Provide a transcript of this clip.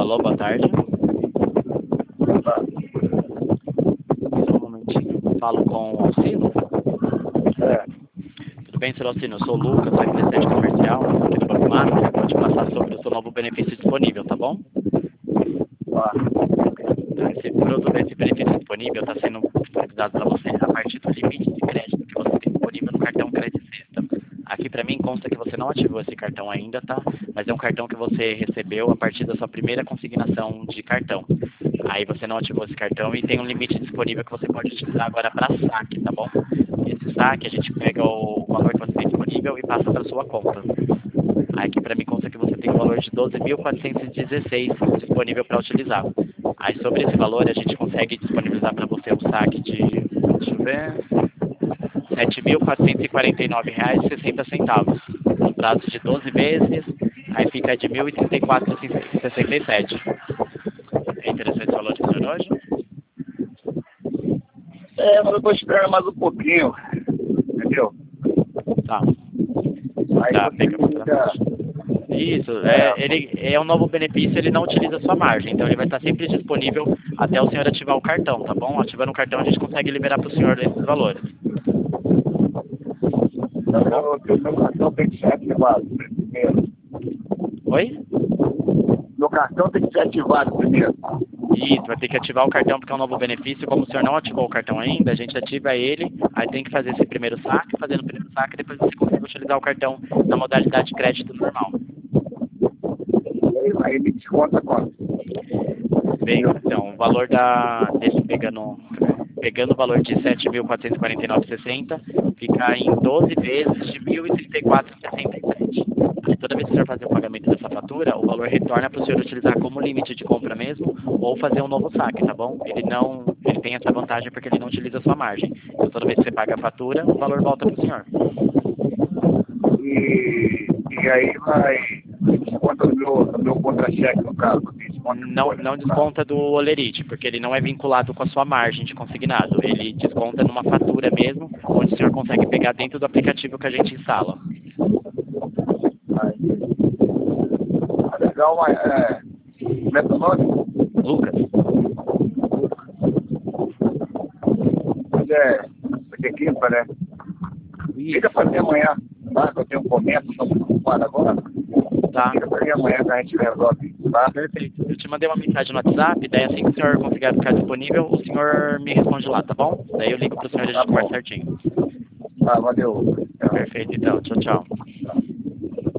Alô, boa tarde. Tá. Só um momentinho. Falo com o Alcino. É. Tudo bem, senhor Alcino? Eu sou o Lucas, da Assistente Comercial, aqui do Banco Master. Pode passar sobre o seu novo benefício disponível, tá bom? Tá. Esse produto, esse benefício disponível está sendo disponibilizado para você a partir do limite de crédito que você tem disponível no cartão Crédito Sexta. Aqui para mim consta que você não ativou esse cartão ainda, tá? Mas é um cartão que você recebeu a partir da sua primeira consignação de cartão. Aí você não ativou esse cartão e tem um limite disponível que você pode utilizar agora para saque, tá bom? Esse saque a gente pega o valor que você tem disponível e passa para sua conta. Aí aqui para mim consta que você tem um valor de 12.416 disponível para utilizar. Aí sobre esse valor a gente consegue disponibilizar para você um saque de, deixa eu ver, R$ 7.449,60. No prazo de 12 meses, aí fica de R$ 1.034,67. É interessante esse valor de senhor hoje? É, mas eu tô esperando mais um pouquinho. Entendeu? Tá. Aí Tá, você pega fica... Isso, ele é um novo benefício, ele não utiliza a sua margem, então ele vai estar sempre disponível até o senhor ativar o cartão, tá bom? Ativando o cartão a gente consegue liberar para o senhor esses valores. Tá bom? O meu cartão tem que ser ativado primeiro. Oi? Meu cartão tem que ser ativado primeiro. Isso, vai ter que ativar o cartão porque é um novo benefício. Como o senhor não ativou o cartão ainda, a gente ativa ele, aí tem que fazer esse primeiro saque, fazendo o primeiro saque, depois você consegue utilizar o cartão na modalidade de crédito normal. Aí me desconta quanto? Bem, então, o valor desse pegando o valor de 7.449,60, fica em 12 vezes de 1.034,67. Aí toda vez que o senhor fazer o pagamento dessa fatura, o valor retorna para o senhor utilizar como limite de compra mesmo, ou fazer um novo saque, tá bom? Ele tem essa vantagem porque ele não utiliza a sua margem. Então toda vez que você paga a fatura, o valor volta para o senhor. E aí vai... Desconta no meu contra-cheque, no caso. Não desconta do Olerite, porque ele não é vinculado com a sua margem de consignado. Ele desconta numa fatura mesmo, onde o senhor consegue pegar dentro do aplicativo que a gente instala. Legal, mas... Como é teu nome? Lucas? Hoje é quinta, né? Liga pra mim amanhã, tá? Que eu tenho um comércio, estou muito ocupado agora. Tá. Liga pra mim amanhã que a gente resolve, tá? Perfeito. Eu te mandei uma mensagem no WhatsApp, daí assim que o senhor conseguir ficar disponível, o senhor me responde lá, tá bom? Daí eu ligo pro senhor e a gente conversa certinho. Tá, valeu. Perfeito, então. Tchau, tchau.